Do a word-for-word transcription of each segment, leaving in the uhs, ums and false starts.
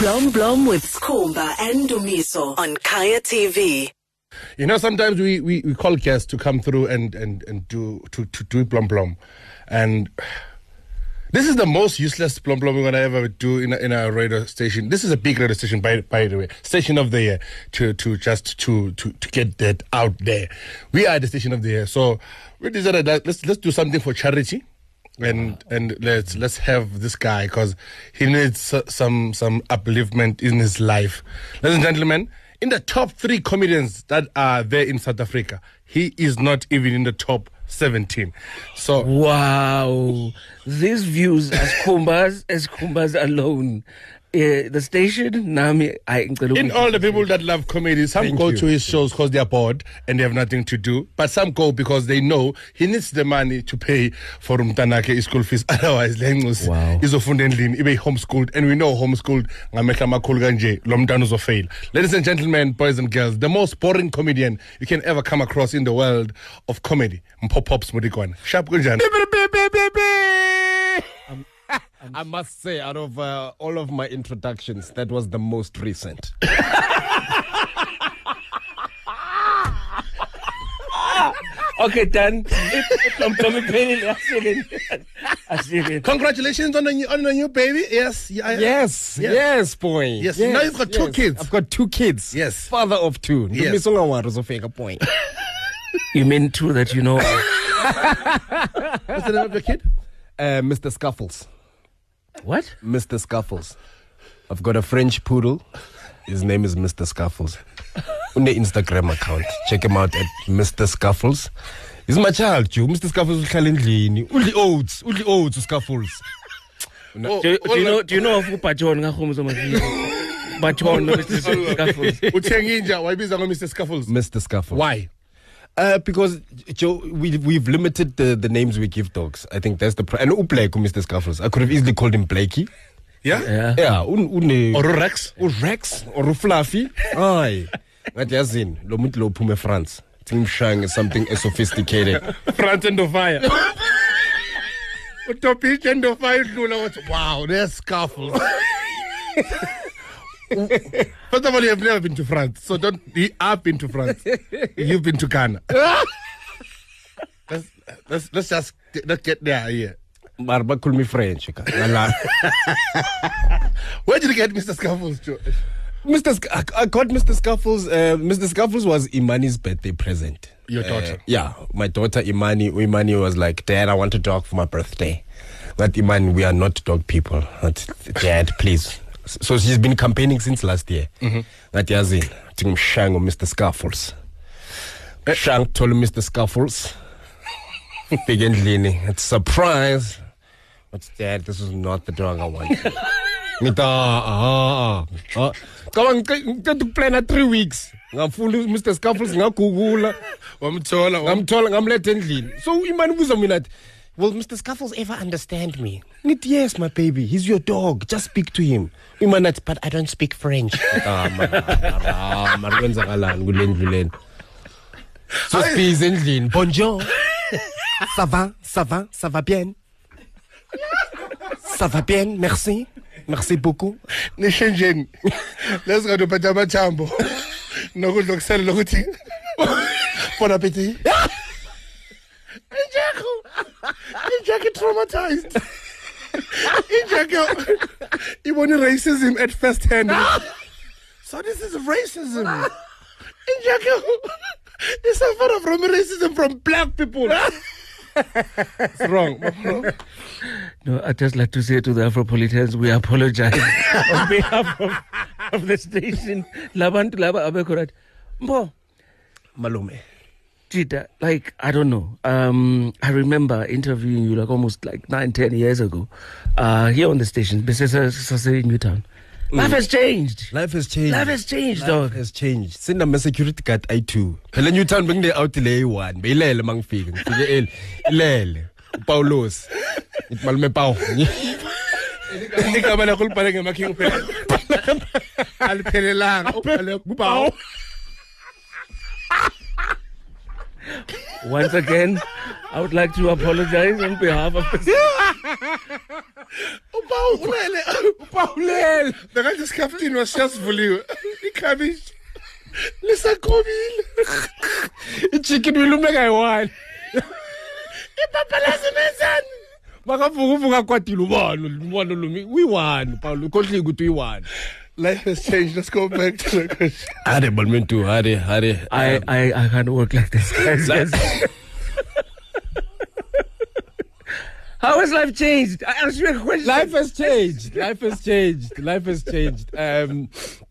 Blom Blom with Skhumba and Dumiso on Kaya T V. You know, sometimes we, we, we call guests to come through and, and, and do to, to do Blom Blom. And this is the most useless Blom Blom we're going to ever do in a, in a radio station. This is a big radio station, by, by the way. Station of the year, to, to just to, to, to get that out there. We are the station of the year. So we decided that let's, let's do something for charity. And and let's let's have this guy because he needs some some upliftment in his life. Ladies and gentlemen, in the top three comedians that are there in South Africa, he is not even in the top seventeen. So wow, these views as Skhumba's as Skhumba's alone. Uh, the station, Nami, I in all the people that love comedy, some Thank go you. to his shows because they are bored and they have nothing to do. But some go because they know he needs the money to pay for Umtanake school fees. Otherwise, Lengos Wow. is ofundendlini, ibe homeschooled, and we know homeschooled ngamehla makhulu kanje lo mntwana uzofail. Ladies and gentlemen, boys and girls, the most boring comedian you can ever come across in the world of comedy, Mpho Pops Modikwana. Sharp kunjani? I must say, out of uh, all of my introductions, that was the most recent. Okay, done. Congratulations on the new, on the new baby. Yes, yeah, I- Yes, Yeah. yes, boy. Yes, now you've got two kids. I've got two kids. Yes. Father of two. Yes. Yes. Point. You mean two that you know of? What's the name of your kid? Uh, Mister Scuffles. What? Mister Scuffles. I've got a French poodle. His name is Mister Scuffles. On the Instagram account. Check him out at Mister Scuffles. He's my child, Joe. Mister Scuffles uhlala endlini. Udli oats. Udli oats Scuffles. Oh, Do, do oh, you know? Do you know of Upachon ngakhumzo manje? Bachon no Mister Scuffles. Uthenginja wayibiza ngo Mister Scuffles. Mister Scuffles. Why? Uh, because Joe, we we've limited the, the names we give dogs. I think that's the pr- and Ubleko, Mister Scuffles. I could have easily called him Blakey. Yeah? Yeah. Yeah, un, un, Or Rex? or Rex or Fluffy. Aye, ngathi yazini lo muntu lo uphume France. Team Shang is something as sophisticated. Front end of fire. Top each end of fire. Wow, there's Scuffles. First of all, you have never been to France, so don't. You have been to France. You've been to Ghana. let's, let's let's just get, let's get there here. Marba call me French. Where did you get Mister Scuffles to? Mister Sc- I, I got Mister Scuffles. Uh, Mister Scuffles was Imani's birthday present. Your daughter? Uh, yeah, my daughter Imani. Imani was like, Dad, I want a dog for my birthday. But Imani, we are not dog people. But, Dad, please. So she's been campaigning since last year. That yazin, ting Shang or Mister Scuffles. Shang told Mister Scuffles. Big and leaning. It's a surprise. But Dad, this is not the dog I want. Ngita, ah, ah. Come on, get to plan at three weeks. Ngafuna Mister Scuffles ngagugula. Wamthola, wam- Ngamthola ngamletha endlini. So imani buza mina athi, will Mister Scuffles ever understand me? Ngithi, yes, my baby. He's your dog. Just speak to him. Imani athi, but I don't speak French. Ah, man. Man, kwenzakalani kule ndlu lena? So speaks endlini. Bonjour. Ça va? Ça va? Ça va bien? Ça va bien? Merci. Merci beaucoup. Nishenjeni. Let's go to Pajama Chambo. Nokudla kusela lokuthi. Bon appetit. Injako. Injako traumatized. Injako. Ibona racism at first hand. So this is racism. Injako. It's a form of racism from black people. It's wrong. No, I'd just like to say to the Afropolitans, we apologize on behalf of, of the station. Labantu laba abekorat. Mbo, Malume. Jita, like, I don't know. Um, I remember interviewing you like almost like nine, ten years ago. Uh, here on the station, Besesa in Newtown. Life has changed. Life has changed. Life has changed, Life dog. has changed. Since I'm a security guard, I too. Phela Newtown beng the out le one. Be ilele mangifika. Ngifike el. Ilele. Paulos. Itmalume Pau. Igama lakho libhale ngemaking phela. Aliphelelanga ubhale kubawo. Once again, I would like to apologize on behalf of the Upaul ulele. Upaul ulele. Nakanje iskhaftini wasiyavuliwe. Ikhabishi. Lisakhobile. Ichicken wilume kayi-one. Ipapa lasemenzani. Makavuka uvuka kwatile ubani ubani lumi uyi-one Paul ukhohlile ukuthi uyi-one. Life has changed. Let's go back to the question. Hare balmentu hare hare. I, I, I can't work like this, guys. How has life changed? I asked you a question. Life has changed. Life has changed. Life has changed. Um,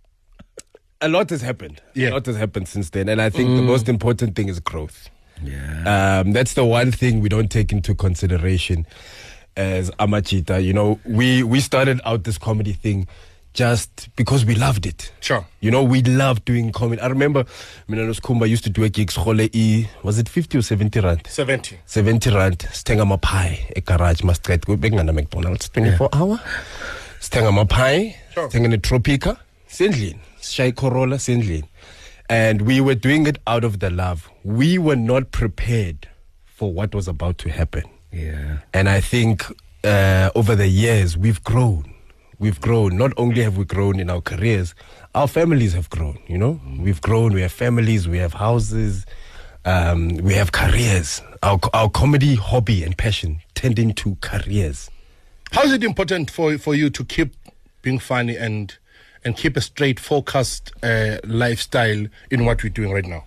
a lot has happened. Yeah. A lot has happened since then. And I think mm. the most important thing is growth. Yeah. Um, that's the one thing we don't take into consideration as Amachita. You know, we, we started out this comedy thing just because we loved it. Sure. You know, we loved doing comedy. I remember Minanos Kumba used to do a gigs, was it fifty or seventy rand? seventy. seventy rand. Stenga mapai, a garage, must get go big na McDonald's, twenty-four yeah. hour. Stenga mapai, sure. Stenga Tropica, Sindlin, Shai Corolla, Sindlin. And we were doing it out of the love. We were not prepared for what was about to happen. Yeah. And I think uh, over the years, we've grown. We've grown. Not only have we grown in our careers, our families have grown, you know. Mm. We've grown. We have families. We have houses. Um, we have careers. Our, our comedy hobby and passion turned into careers. How is it important for, for you to keep being funny and and keep a straight, focused uh, lifestyle in what we're doing right now?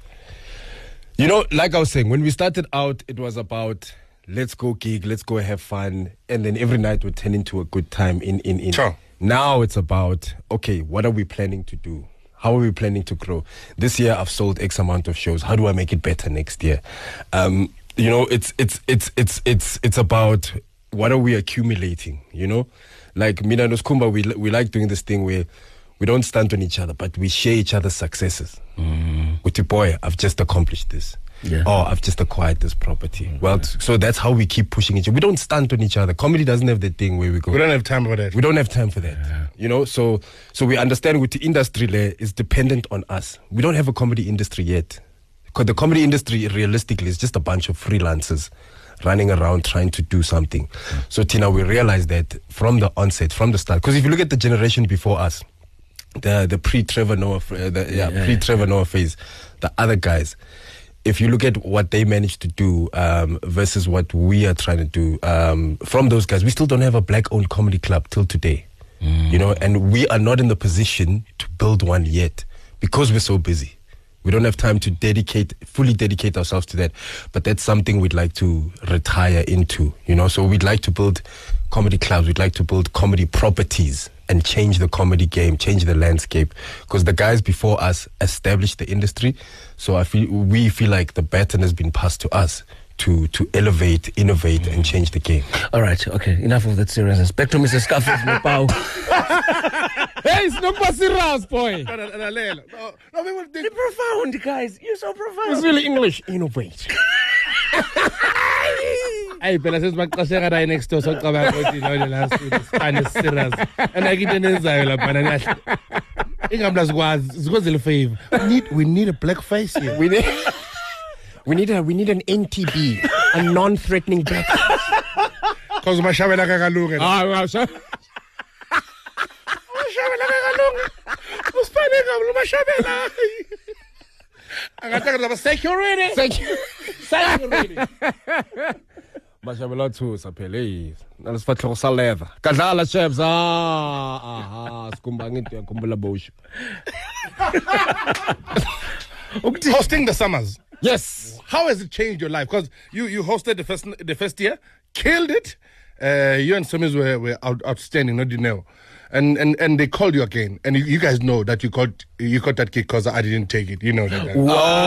You know, like I was saying, when we started out, it was about let's go gig, let's go have fun, and then every night would turn into a good time. In in in. Sure. Now it's about, okay, what are we planning to do? How are we planning to grow? This year I've sold X amount of shows. How do I make it better next year? Um, you know, it's it's it's it's it's it's about what are we accumulating? You know, like Mina Noskumba, we we like doing this thing where we don't stand on each other, but we share each other's successes. Mm. With your boy, I've just accomplished this. Yeah. Oh, I've just acquired this property. Mm-hmm. Well, t- so that's how we keep pushing each other. We don't stand on each other. Comedy doesn't have that thing where we go. We don't have time for that. We don't have time for that. Yeah. You know, so so we understand with the industry there is dependent on us. We don't have a comedy industry yet. Because the comedy industry realistically is just a bunch of freelancers running around trying to do something. Mm. So Tina, we realized that from the onset, from the start, because if you look at the generation before us, the the pre-Trevor Noah, the yeah, yeah, pre-Trevor Noah phase, the other guys, if you look at what they managed to do um, versus what we are trying to do, um, from those guys, we still don't have a black-owned comedy club till today. Mm. You know, and we are not in the position to build one yet because we're so busy. We don't have time to dedicate, fully dedicate ourselves to that. But that's something we'd like to retire into, you know. So we'd like to build comedy clubs. We'd like to build comedy properties and change the comedy game, change the landscape. Because the guys before us established the industry. So I feel we feel like the baton has been passed to us to to elevate, innovate, mm. and change the game. All right, okay, enough of that seriousness. Back to Mister Scarface Mopao. Hey, it's not serious, boy. No, no, no, no, no, no, we will You're profound, guys. You're so profound. It's really English. Innovate. Hey, phela sesibaqasheka right next door so cabanga ukuthi no the last two this kind is serious. And I get enzayo lapha nahle. Ingamla sikwazi, sikwenzele favor. We need we need a black face here. We need We need a we need an N T B, a non-threatening black. Cause mashabela kakalunga. Ah, mashabela. Mashabela kakalunga. Usipane ngalo mashabela. Angataka la security. Security. Mashabela two saphele. Nalisifahloko sa leather. Kadlala chefs. Ah, aha, sikumba ngithi yakhumbula bosho. Hosting the summers. Yes. How has it changed your life? Because you, you hosted the first the first year, killed it. Uh, you and Summers were, were out, outstanding, not you know. And, and and they called you again. And you, you guys know that you got you got that gig because I didn't take it. You know that.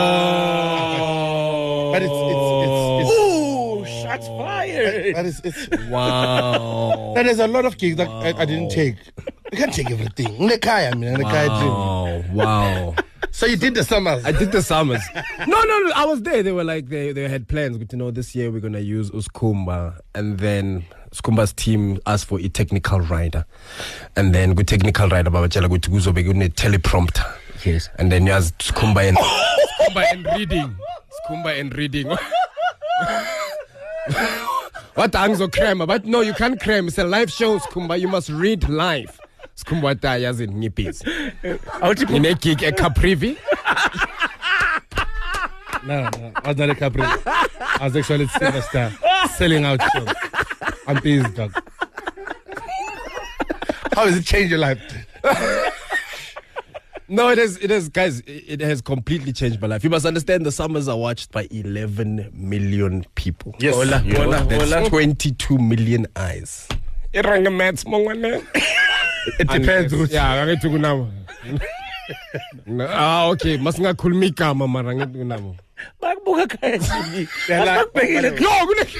Wow. But it's it's it's, it's Ooh, shots fired. But it's, it's wow. But there's a lot of gigs that wow. I, I didn't take. You can't take everything. Wow. Wow. So you did the summers. I did the summers. No, no, no. I was there. They were like, they, they had plans. But, you know, this year we're going to use Uskumba. And then Uskumba's team asked for a technical rider. And then good technical rider, Babachela, good to go, be good teleprompter. Yes. And then you has Uskumba and, Uskumba and reading. Uskumba and reading. What angzo cram? But no, you can't cram. It's a live show, Skumba. You must read live. Skumba ta yazin ngipis. In a gig a Caprivi. No, no, I was not a Capri. I was actually Silver Star selling out shows. I'm pissed, dog. How does it change your life? No, it has, it has, guys, it has completely changed my life. You must understand the summers are watched by eleven million people. Yes. Hola, You know, hola, that's hola. twenty-two million eyes. It depends who's- Yeah, I to now. Ah, okay. Masinga kulmika mama ranget kunamo. Bakubuka kaya T V. They're like- Bakubekile- No, good.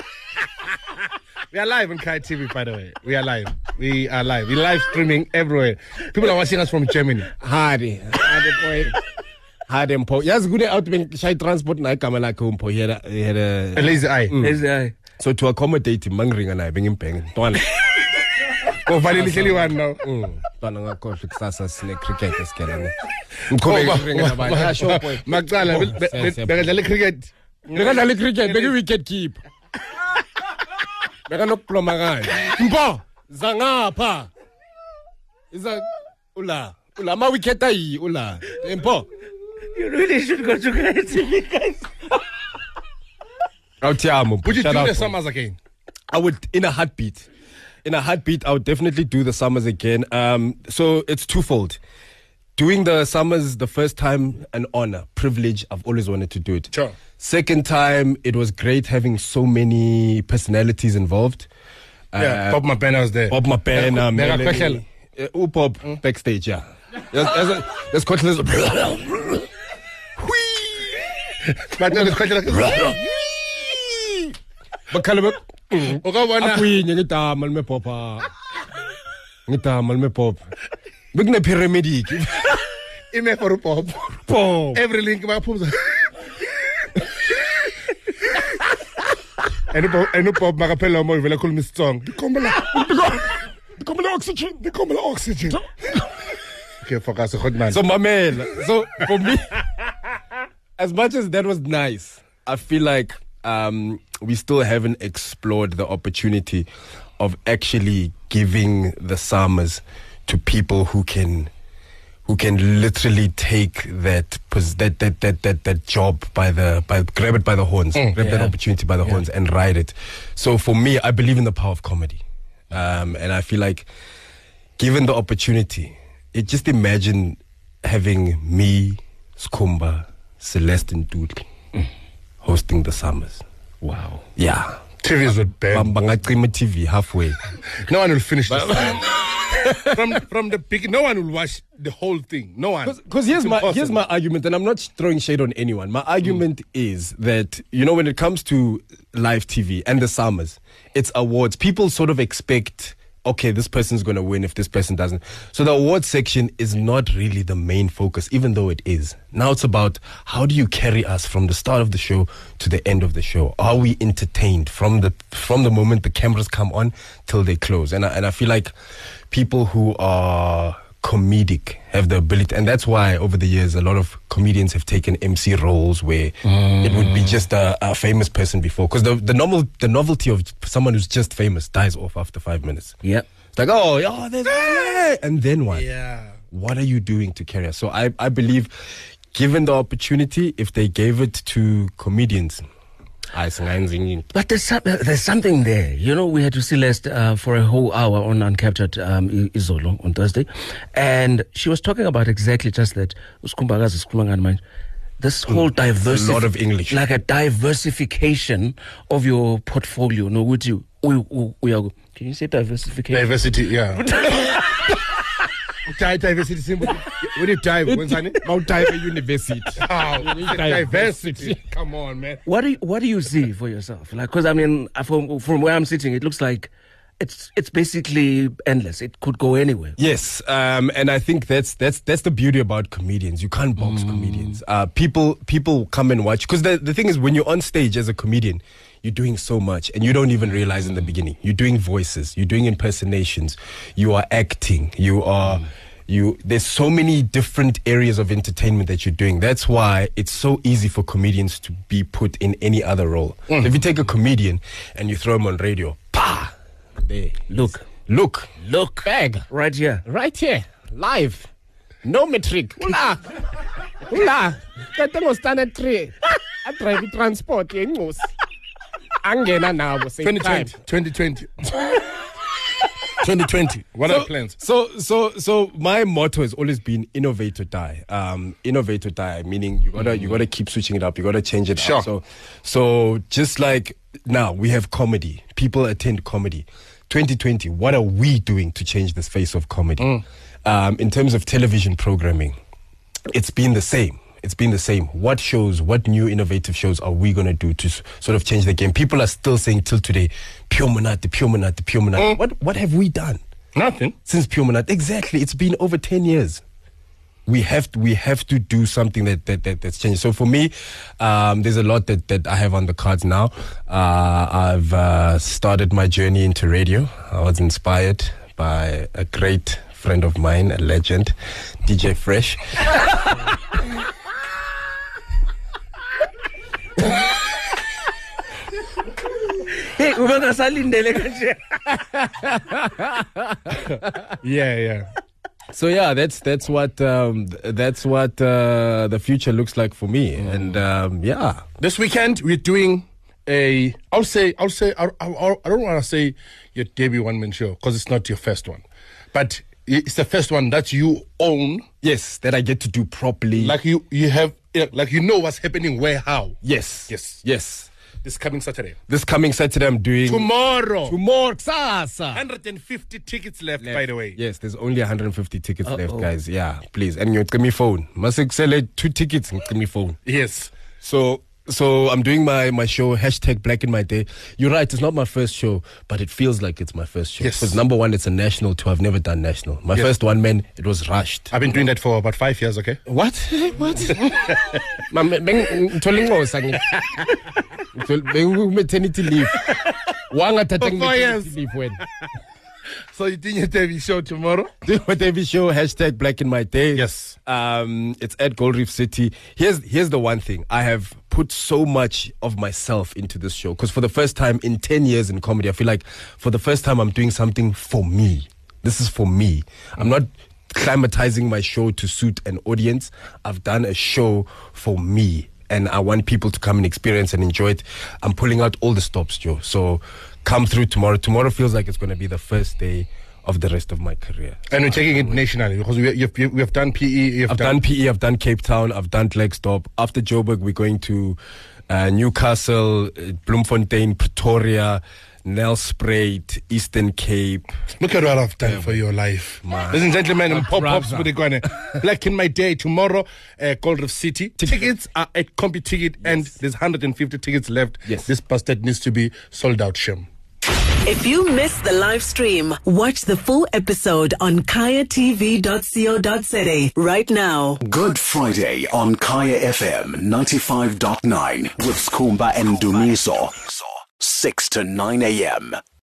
We are live on Kai T V, by the way. We are live. We are live. We're live streaming everywhere. People are watching us from Germany. Hardy, hardy boy. Hardy mpo. Yes, good out when shy transport na kamala kumpo. He had a, he had A a. lazy eye. There's the- So to accommodate him, mangring and I bring him paying. Tuan. Oh, finally, tell you one now. Tuan nga ko sasa sine cricket skela. Oh, Mko ma- ring na ba? Ya show boy. Magdala, Oh, be- be- se- se- be- be- cricket. Beka dali cricket, beka wicket keep. Beka no plomagan. Mpo, zangapha. Iza ula, ula ma wicket ayi ula. Mpo. You really should go to Kaya T V, guys. Out here, Mpo. Would you Shout do out, the Mpo. summers again? I would, in a heartbeat. In a heartbeat, I would definitely do the summers again. Um, so it's twofold. Doing the summers the first time, an honor, privilege. I've always wanted to do it. Sure. Second time, it was great having so many personalities involved. Yeah, Uh, Bob Mapena was there. Bob Mapena, Mega Melanie, Kweshela. uh, oh, Bob backstage, yeah. There's, there's, a- there's quite a little. But no, it's quite like Bakhalaba. Ukabona- Akwinye ngitama lime popa. Ngitama lime popa. Bekune paramedic. ime for Bob. Pop. Every link my pumps. And Bob, and Bob Magapella mo vela call me strong. Dikombela. Dikombela oxygen. Dikombela oxygen. Okay, focus on man. So mamela. So for me, as much as that was nice, I feel like um, we still haven't explored the opportunity of actually giving the summers to people who can who can literally take that pos- that, that that that that job by the by grab it by the horns, grab that yeah. opportunity by the horns and ride it. So for me, I believe in the power of comedy, um, and I feel like given the opportunity, it just imagine having me, Skumba, Celeste Dudley hosting the summers. Wow. Yeah. T Vs would bang. Bangacima T V halfway. No one will finish this. from from the beginning, no one will watch the whole thing. No one. Because here's It's my here's impossible. my argument, and I'm not throwing shade on anyone. My argument is that, you know, when it comes to live T V and the summers, it's awards. People sort of expect, okay, this person's going to win if this person doesn't. So the awards section is not really the main focus, even though it is. Now it's about how do you carry us from the start of the show to the end of the show? Are we entertained from the from the moment the cameras come on till they close? And I, and I feel like people who are comedic have the ability, and that's why over the years a lot of comedians have taken M C roles where it would be just a, a famous person before, because the the normal the novelty of someone who's just famous dies off after five minutes. Yeah. It's like, oh, yeah, there's yeah. And then what? Yeah. What are you doing to carry us? So I, I believe, given the opportunity, if they gave it to comedians, I think But there's some, there's something there. You know, we had to see Celeste uh, for a whole hour on Uncaptured um, I- Izolo on Thursday. And she was talking about exactly just that. Uskumbagazi, Uskumbangani manje. This whole diversity. a lot of English. Like a diversification of your portfolio. No, would you? We, we, we are, can you say diversification? Diversity, yeah. Di- Diversity symbol. When you dive, what's that? Mount Tiber University. Oh, diversity. Come on, man. What do you, what do you see for yourself? Like, because I mean, from from where I'm sitting, it looks like it's it's basically endless. It could go anywhere. Yes, um, and I think that's that's that's the beauty about comedians. You can't box comedians. Uh, people people come and watch, because the the thing is, when you're on stage as a comedian, you're doing so much and you don't even realize in the beginning. You're doing voices, you're doing impersonations, you are acting, you are You there's so many different areas of entertainment that you're doing. That's why it's so easy for comedians to be put in any other role. Mm. So if you take a comedian and you throw him on radio, pa, there, Look. look, Look. bag, Right here. right here, live, no metric. Ula, ula, that thing was standard three. I drive transport, yengus. Angena now, same time. twenty twenty twenty twenty twenty What are the plans? So, so, so my motto has always been innovate or die. Um, innovate or die, meaning you gotta, you gotta keep switching it up. You gotta change it Sure. up. So, so just like now we have comedy. People attend comedy. twenty twenty What are we doing to change this face of comedy? Mm. Um, in terms of television programming, it's been the same. It's been the same. What shows, what new innovative shows are we going to do to s- sort of change the game? People are still saying till today, Pure Monate, Pure Monate, Pure Monate. Mm. What, what have we done Nothing. since Pure Monate? Exactly. It's been over ten years. We have to, we have to do something that, that, that that's changed. So for me, um, there's a lot that, that I have on the cards now. Uh, I've uh, started my journey into radio. I was inspired by a great friend of mine, a legend, D J Fresh. Hey, ubangasalindele kanje. Yeah, yeah. So yeah, that's that's what um, th- that's what uh, the future looks like for me, and um, yeah, This weekend we're doing a. I'll say. I'll say. I, I, I don't want to say your debut one man show because it's not your first one, but it's the first one that you own. yes, that I get to do properly. Like you, you have, yeah, like you know what's happening, where, how. yes, Yes. yes. This coming Saturday. This coming Saturday, I'm doing Tomorrow. tomorrow. Sasa. one hundred fifty tickets left, by the way. Yes, there's only one hundred fifty tickets Uh-oh. left, guys. Yeah, please. And you give me phone. Must sell it two tickets. Give me phone. Yes. So, so I'm doing my, my show, hashtag Black in My Day. You're right, it's not my first show, but it feels like it's my first show. Yes. Because number one, it's a national tour. I've never done national. My Yes. first one, man, it was rushed. I've been doing that for about five years, okay? What? What? Mam- beng- ngithole ingosa ngi- ngithole- beng- maternity leave. Wanga thatha For four years. maternity leave wena. So you're doing your debut show tomorrow? Do my T V show, hashtag Black in My Day. Yes. Um, it's at Gold Reef City. Here's here's the one thing. I have put so much of myself into this show because for the first time in ten years in comedy, I feel like for the first time I'm doing something for me. This is for me. I'm not climatizing my show to suit an audience. I've done a show for me. And I want people to come and experience and enjoy it. I'm pulling out all the stops, Joe. So come through tomorrow. Tomorrow feels like it's going to be the first day of the rest of my career. And we're taking it nationally because we, you've, you- we have done P E. You've I've done P E, I've done Cape Town, I've done Klerksdorp. After Joburg, we're going to uh, Newcastle, uh, Bloemfontein, Pretoria, Nelspruit, Eastern Cape. Look at what I've done for your life. Ladies and gentlemen, and pop pops with the corner. Black in My Day tomorrow, uh, Gold Reef City. Tickets are at Compi Ticket, and there's one hundred fifty tickets left. Yes. This bastard needs to be sold out, Shem. If you missed the live stream, watch the full episode on kaya t v dot co dot za right now. Good Friday on Kaya F M ninety-five point nine with Skumba and Dumiso. six to nine a.m.